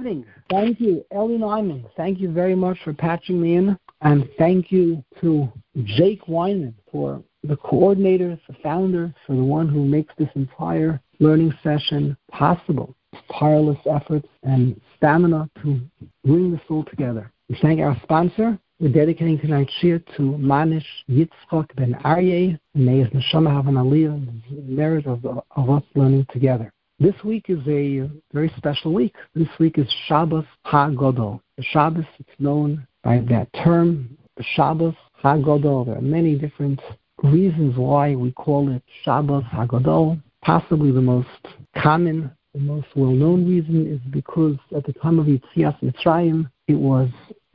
evening. Thank you, Ellie Nyman. Thank you very much for patching me in. And thank you to Jake Weinman for the coordinator, the founder, for the one who makes this entire learning session possible. Tireless efforts and stamina to bring this all together. We thank our sponsor. We're dedicating tonight's shir to Manish Yitzchak Ben Aryeh. May his neshama have an aliyah, the merit of us learning together. This week is a very special week. This week is Shabbos HaGadol. The Shabbos, it's known by that term, the Shabbos HaGadol. There are many different reasons why we call it Shabbos HaGadol. Possibly the most common, the most well-known reason is because at the time of Yetzias Mitzrayim, it was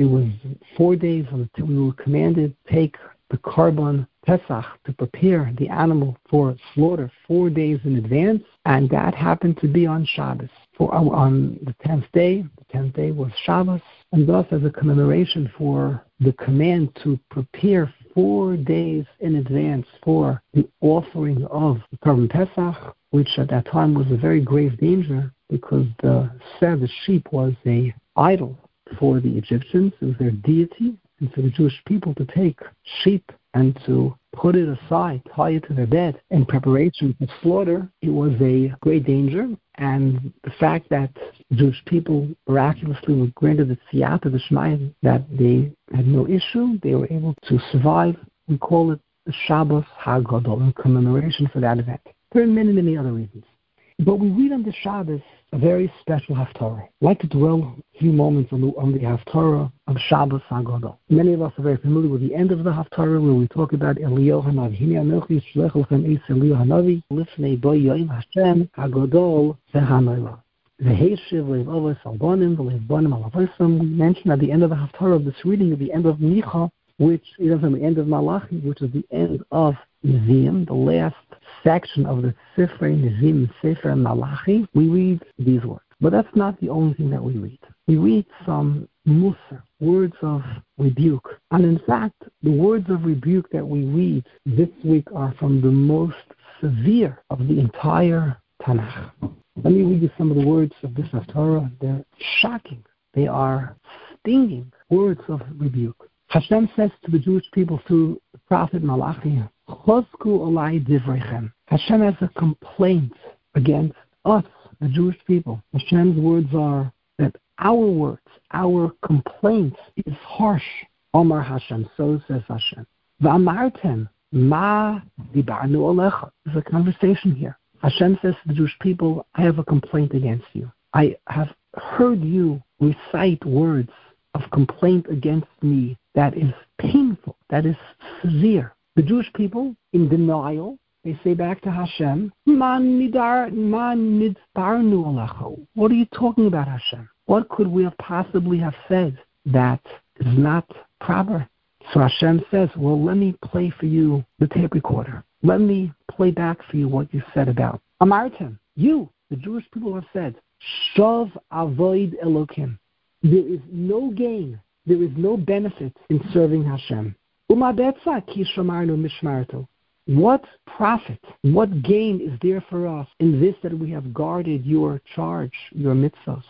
4 days until we were commanded to take the Karban Pesach to prepare the animal for slaughter 4 days in advance, and that happened to be on Shabbos. On the 10th day, the 10th day was Shabbos, and thus as a commemoration for the command to prepare 4 days in advance for the offering of the Karban Pesach, which at that time was a very grave danger because the sheep was an idol for the Egyptians. It was their deity, and for the Jewish people to take sheep and to put it aside, tie it to their bed in preparation for slaughter, it was a great danger. And the fact that Jewish people miraculously were granted the siyata d'shmaya, that they had no issue, they were able to survive, we call it the Shabbos HaGadol, in commemoration for that event. There are many, many other reasons. But we read on the Shabbos a very special Haftarah. I'd like to dwell a few moments on the Haftarah of Shabbos HaGadol. Many of us are very familiar with the end of the Haftarah, where we talk about Eliyahu Hanavi. Hine anochi shlech lechem es Eliyahu Hanavi, lifnei bo yoim Hashem HaGadol v'hanoila. V'heishiv leiv avos al banim v'leiv banim al avosim. We mentioned at the end of the Haftarah of this reading, at the end of Micha, which is the end of Malachi, which is the end of Nevi'im, the last section of the Sifrei Nevi'im, Sefer Malachi, we read these words. But that's not the only thing that we read. We read some musar, words of rebuke. And in fact, the words of rebuke that we read this week are from the most severe of the entire Tanakh. Let me read you some of the words of this Haftarah. They're shocking. They are stinging words of rebuke. Hashem says to the Jewish people through the prophet Malachi, Chosku olai divrechem. Hashem has a complaint against us, the Jewish people. Hashem's words are that our words, our complaint is harsh. Omar Hashem, so says Hashem. V'amartem ma dibarnu olecha. There's a conversation here. Hashem says to the Jewish people, I have a complaint against you. I have heard you recite words of complaint against me that is painful, that is severe. The Jewish people, in denial, they say back to Hashem, what are you talking about, Hashem? What could we have possibly have said that is not proper? So Hashem says, well, let me play for you the tape recorder. Let me play back for you what you said about Amartem. You, the Jewish people, have said, Shav avoid Elokim. There is no gain, there is no benefit in serving Hashem. What profit, what gain is there for us in this that we have guarded your charge, your mitzvos?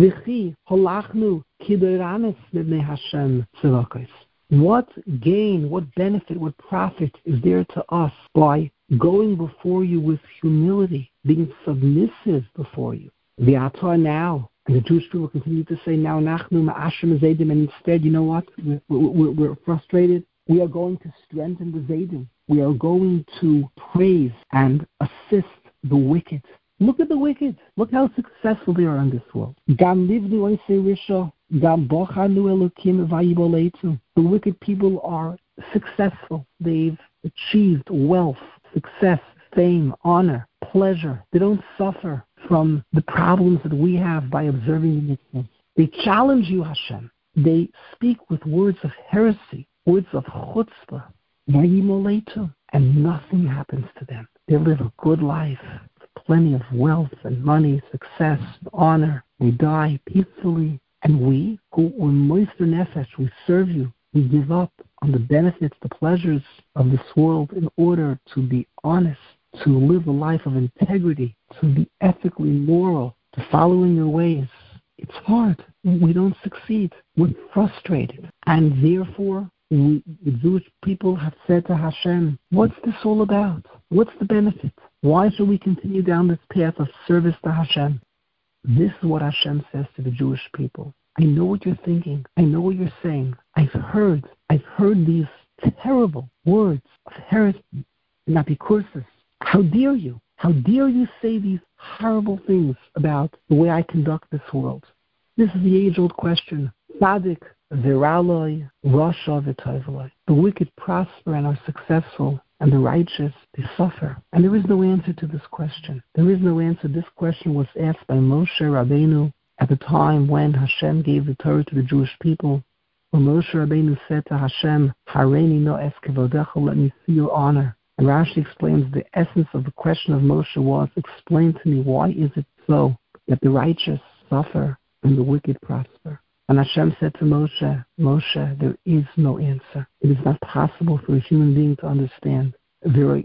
What gain, what benefit, what profit is there to us by going before you with humility, being submissive before you? Now, and the Jewish people continue to say, now nachnu ma'ashem zaydim, and instead, you know what? We're frustrated. We are going to strengthen the zaydim. We are going to praise and assist the wicked. Look at the wicked. Look how successful they are in this world. Gam livnu oisei risha, gam bochanu elokim vayiboleitu. The wicked people are successful. They've achieved wealth, success, fame, honor, pleasure. They don't suffer from the problems that we have by observing the mitzvahs. They challenge you, Hashem. They speak with words of heresy, words of chutzpah, and nothing happens to them. They live a good life, plenty of wealth and money, success, honor. We die peacefully, and we, who are moister nefesh, we serve you. We give up on the benefits, the pleasures of this world in order to be honest, to live a life of integrity, to be ethically moral, to follow in your ways. It's hard. We don't succeed. We're frustrated. And therefore, the Jewish people have said to Hashem, what's this all about? What's the benefit? Why should we continue down this path of service to Hashem? This is what Hashem says to the Jewish people. I know what you're thinking. I know what you're saying. I've heard these terrible words of heresy, not curses. How dare you? How dare you say these horrible things about the way I conduct this world? This is the age-old question. Tzadik viraloi, rasha v'tovloi. The wicked prosper and are successful, and the righteous, they suffer. And there is no answer to this question. There is no answer. This question was asked by Moshe Rabbeinu at the time when Hashem gave the Torah to the Jewish people. When Moshe Rabbeinu said to Hashem, Hareini no es kevodecha, let me see your honor. And Rashi explains the essence of the question of Moshe was, explain to me, why is it so that the righteous suffer and the wicked prosper? And Hashem said to Moshe, Moshe, there is no answer. It is not possible for a human being to understand. The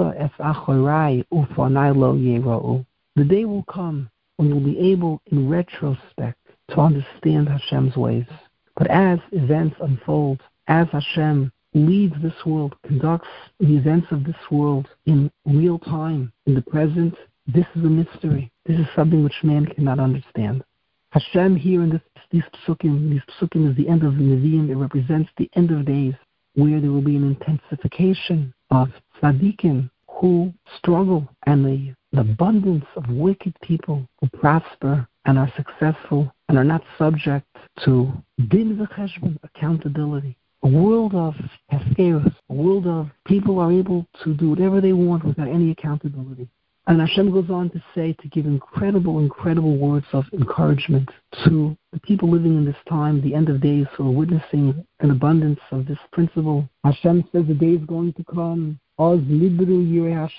day will come when you'll be able, in retrospect, to understand Hashem's ways. But as events unfold, as Hashem leads this world, conducts the events of this world in real time, in the present, this is a mystery. This is something which man cannot understand. Hashem here in these psukim is the end of the Nevi'im. It represents the end of days, where there will be an intensification of tzaddikim who struggle, and the abundance of wicked people who prosper and are successful and are not subject to din v'cheshbon, accountability. A world of hefkerus, a world of people are able to do whatever they want without any accountability. And Hashem goes on to say, to give incredible, incredible words of encouragement to the people living in this time, the end of days, who are witnessing an abundance of this principle. Hashem says the day is going to come. The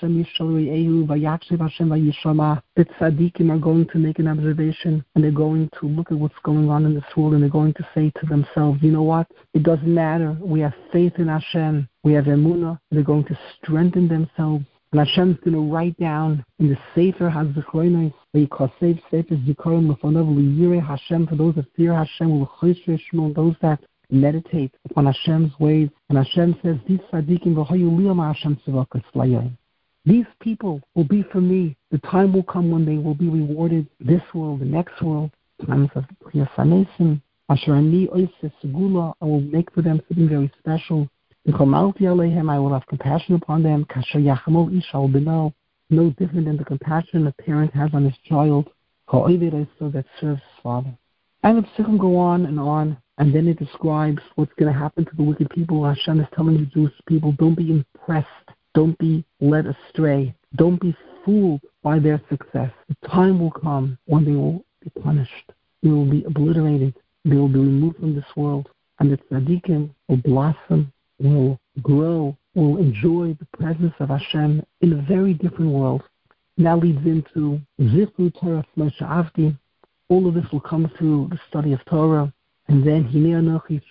tzaddikim are going to make an observation, and they're going to look at what's going on in this world, and they're going to say to themselves, you know what? It doesn't matter. We have faith in Hashem. We have emunah. They're going to strengthen themselves. And Hashem is going to write down in the Sefer HaZichronos, Sefer Zikaron Lefonav L'Yirei Hashem, for those that fear Hashem, those that meditate upon Hashem's ways. And Hashem says, these tzaddikim v'hayu liyam Hashem tzavakas layim. These people will be for me. The time will come when they will be rewarded, this world, the next world, times of Priyas HaNesim, Asher Ani Oiseh Segula, I will make for them something very special. I will have compassion upon them. No different than the compassion a parent has on his child, that serves his father. And the psukim go on, and then it describes what's going to happen to the wicked people. Hashem is telling the Jewish people, don't be impressed, don't be led astray, don't be fooled by their success. The time will come when they will be punished. They will be obliterated. They will be removed from this world, and the tzaddikim will blossom, will grow, will enjoy the presence of Hashem in a very different world. And that leads into Zikru Torah Moshe Avdi. All of this will come through the study of Torah. And then the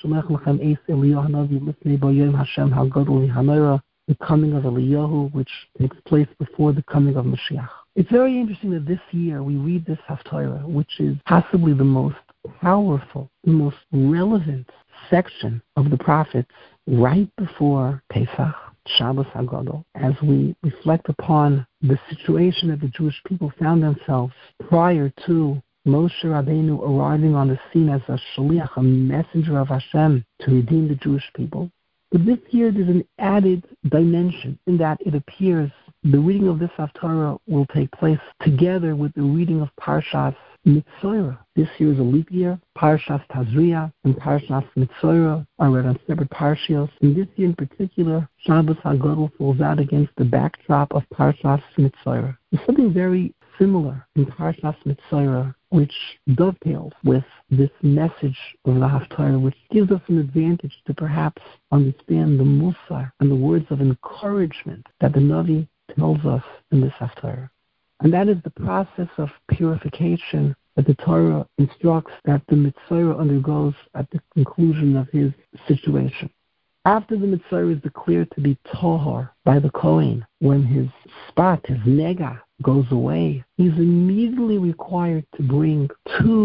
coming of Eliyahu, which takes place before the coming of Mashiach. It's very interesting that this year we read this Haftarah, which is possibly the most powerful, the most relevant section of the prophets, right before Pesach, Shabbos HaGadol, as we reflect upon the situation that the Jewish people found themselves prior to Moshe Rabbeinu arriving on the scene as a shaliach, a messenger of Hashem, to redeem the Jewish people. But this year there's an added dimension in that it appears the reading of this Haftarah will take place together with the reading of Parshas Mitzorah. This year is a leap year. Parshas Tazria and Parshas Mitzorah are read on separate parshios. And this year in particular, Shabbos HaGadol falls out against the backdrop of Parshas Mitzorah. There's something very similar in Parshas Mitzorah, which dovetails with this message of the Haftarah, which gives us an advantage to perhaps understand the Musar and the words of encouragement that the Navi tells us in this Haftarah. And that is the process of purification that the Torah instructs that the Mitzorah undergoes at the conclusion of his situation. After the Mitzorah is declared to be Tohar by the Kohen, when his spot, his nega, goes away, he's immediately required to bring 2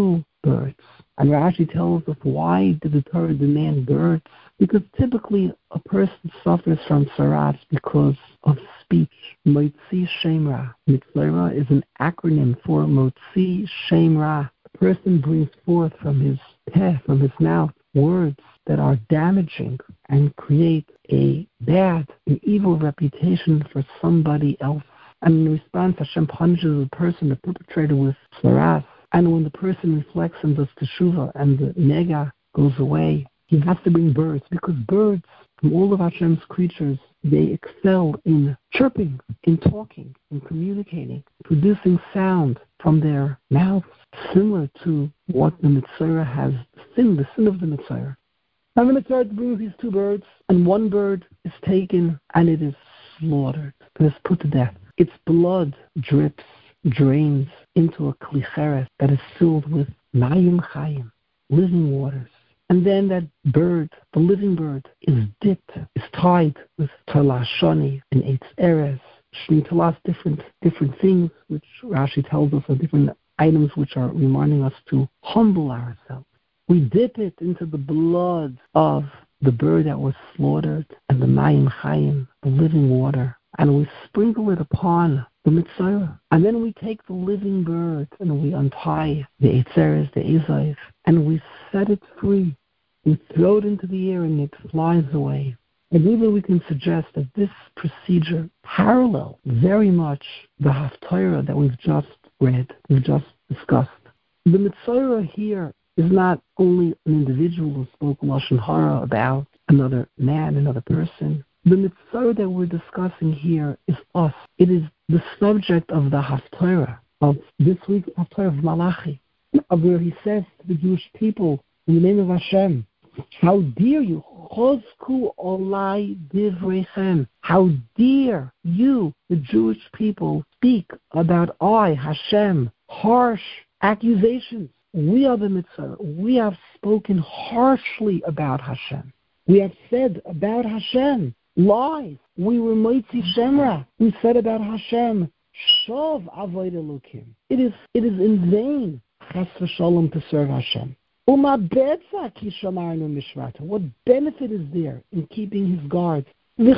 birds. And Rashi tells us, why did the Torah demand birds? Because typically a person suffers from tsaras because of speech. Motzi Shem Ra. Mitzvah is an acronym for Motzi Shem Ra. A person brings forth from his peh, from his mouth, words that are damaging and create an evil reputation for somebody else. And in response, Hashem punishes the person, the perpetrator, with tsaras. And when the person reflects and does teshuvah and the nega goes away, he has to bring birds, because birds, from all of Hashem's creatures, they excel in chirping, in talking, in communicating, producing sound from their mouths, similar to what the Mitzvah has, the sin of the Mitzvah. And the Mitzvah brings these two birds, and one bird is taken and it is slaughtered, it is put to death. Its blood drains into a klicheres that is filled with mayim chayim, living waters. And then that bird, the living bird, is dipped, is tied with talas shani and eitz eres. Shni talas, different things, which Rashi tells us are different items which are reminding us to humble ourselves. We dip it into the blood of the bird that was slaughtered and the mayim chayim, the living water, and we sprinkle it upon the Mitzvah. And then we take the living bird and we untie the Eitzeres, the Ezav, and we set it free. We throw it into the air and it flies away. And even we can suggest that this procedure parallels very much the Haftarah that we've just read, we've just discussed. The Mitzvah here is not only an individual who spoke Lashon Hara about another man, another person. The Mitzvah that we're discussing here is us. It is the subject of the Haftarah, of this week's Haftarah of Malachi, of where he says to the Jewish people, in the name of Hashem, how dare you, Chozku olai divrechem, how dare you, the Jewish people, speak about I, Hashem, harsh accusations. We are the Mitzvah. We have spoken harshly about Hashem. We have said about Hashem lies. We were Motzi Shem Ra. We said about Hashem, Shov Avoid Elokim. It is in vain, Chas v'Shalom, to serve Hashem. What benefit is there in keeping His guards? What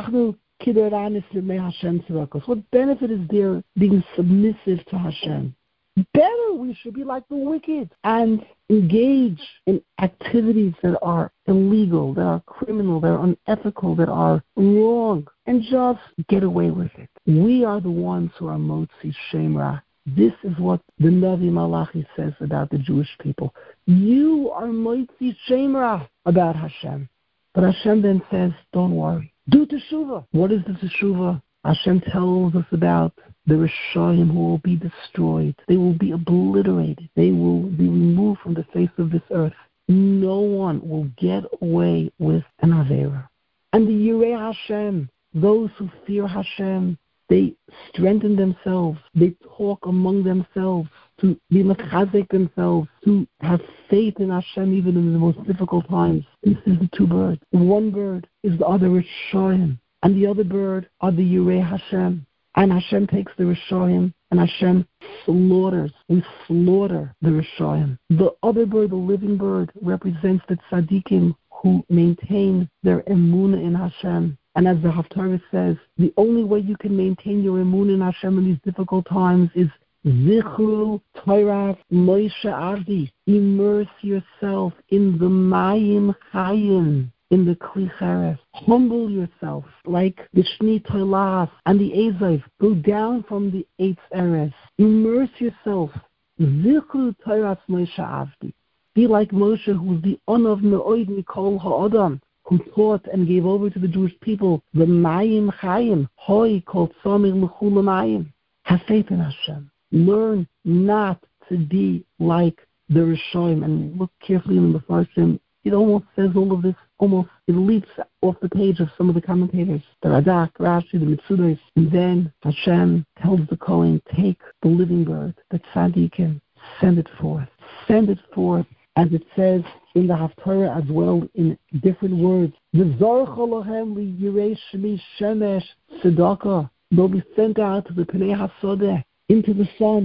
benefit is there being submissive to Hashem? Better, we should be like the wicked and engage in activities that are illegal, that are criminal, that are unethical, that are wrong, and just get away with it. We are the ones who are Motzi Shem Ra. This is what the Navi Malachi says about the Jewish people. You are Motzi Shem Ra about Hashem. But Hashem then says, don't worry. Do teshuvah. What is the teshuvah? Hashem tells us about the Rishayim who will be destroyed. They will be obliterated. They will be removed from the face of this earth. No one will get away with an Aveira. And the Yirei Hashem, those who fear Hashem, they strengthen themselves. They talk among themselves to be mechazek themselves, to have faith in Hashem even in the most difficult times. This is the two birds. One bird is the other Rishayim, and the other bird are the Yirei Hashem. And Hashem takes the Rishayim, and Hashem slaughters. We slaughter the Rishayim. The other bird, the living bird, represents the tzaddikim who maintain their emunah in Hashem. And as the Haftarah says, the only way you can maintain your emunah in Hashem in these difficult times is Zichru Toras Moshe Avdi. Immerse yourself in the Mayim Chayim, in the Klicheres. Humble yourself like the Shni Tolas and the Ezav. Go down from the Eitz Eres. Immerse yourself. Zichru Toras Moshe Avdi. Be like Moshe, who was the Onav Me'oid Mikol Ha'adam, who taught and gave over to the Jewish people the Mayim Chayim. Hoi Kol Tzomir L'chul Mayim. Have faith in Hashem. Learn not to be like the Rishayim, and look carefully in the Mefarshim. It almost says all of this, it leaps off the page of some of the commentators, the Radak, Rashi, the Mitzudos. And then Hashem tells the Kohen, take the living bird, the tzaddikim, send it forth. Send it forth, as it says in the Haftarah as well, in different words. They'll be sent out to the Pnei HaSodeh, into the sun.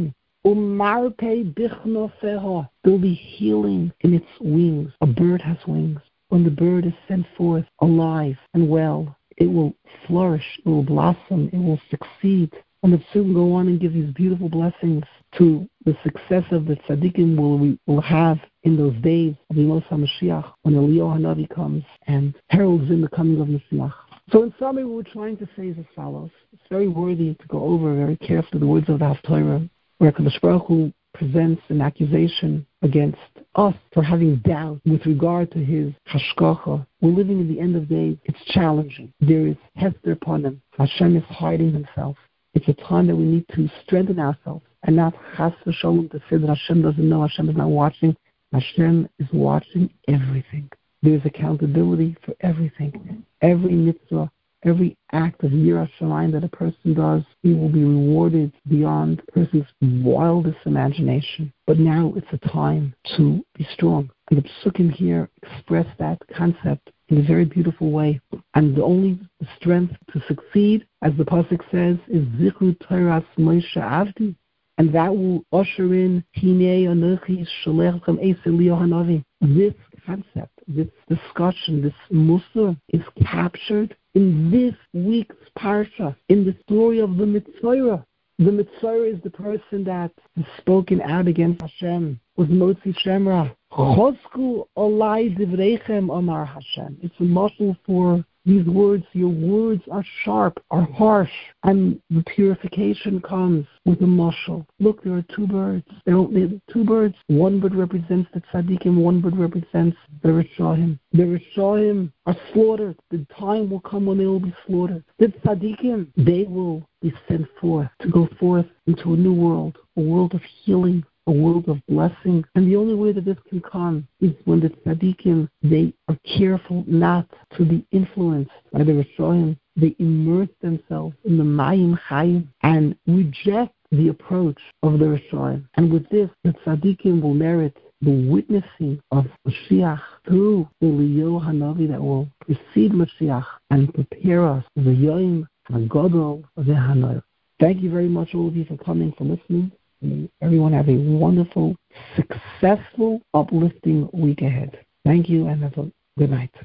Umarpe bichnofeha. There will be healing in its wings. A bird has wings. When the bird is sent forth alive and well, it will flourish, it will blossom, it will succeed. And the Psukim go on and give these beautiful blessings to the success of the tzaddikim will have in those days of Yemos HaMashiach, when Eliyahu HaNavi comes and heralds in the coming of Mashiach. So in summary, what we're trying to say is as follows. It's very worthy to go over very carefully the words of the Haftarah, where HaKadosh Baruch Hu presents an accusation against us for having doubt with regard to his hashgacha. We're living in the end of days. It's challenging. There is hester upon him. Hashem is hiding himself. It's a time that we need to strengthen ourselves and not chas v'sholom to say that Hashem doesn't know, Hashem is not watching. Hashem is watching everything. There's accountability for everything. Every mitzvah, every act of Yirah Shamayim that a person does, he will be rewarded beyond a person's wildest imagination. But now it's a time to be strong. And the Psukim here express that concept in a very beautiful way. And the only strength to succeed, as the Pasuk says, is Zichru Toras Moshe Avdi. And that will usher in Hinei Anochi Sholech Eis Eliyahu HaNavi. This concept, this discussion, this Musar is captured in this week's Parsha, in the story of the Mitzorah. The Mitzorah is the person that has spoken out against Hashem, was Motzi Shemra. Chosku olai divreichem amar Hashem. It's a muscle for these words. Your words are sharp, are harsh, and the purification comes with a muscle. Look, there are two birds. There are two birds. One bird represents the tzaddikim, one bird represents the Rishonim. The Rishonim are slaughtered. The time will come when they will be slaughtered. The tzaddikim, they will be sent forth to go forth into a new world, a world of healing, a world of blessing. And the only way that this can come is when the tzaddikim, they are careful not to be influenced by the Rishonim. They immerse themselves in the Mayim Chayim and reject the approach of the Rishonim. And with this, the tzaddikim will merit the witnessing of Mashiach through the Eliyahu HaNavi that will precede Mashiach and prepare us for the Yom HaGadol VeHaNor. Thank you very much, all of you, for coming, for listening. And everyone have a wonderful, successful, uplifting week ahead. Thank you and have a good night.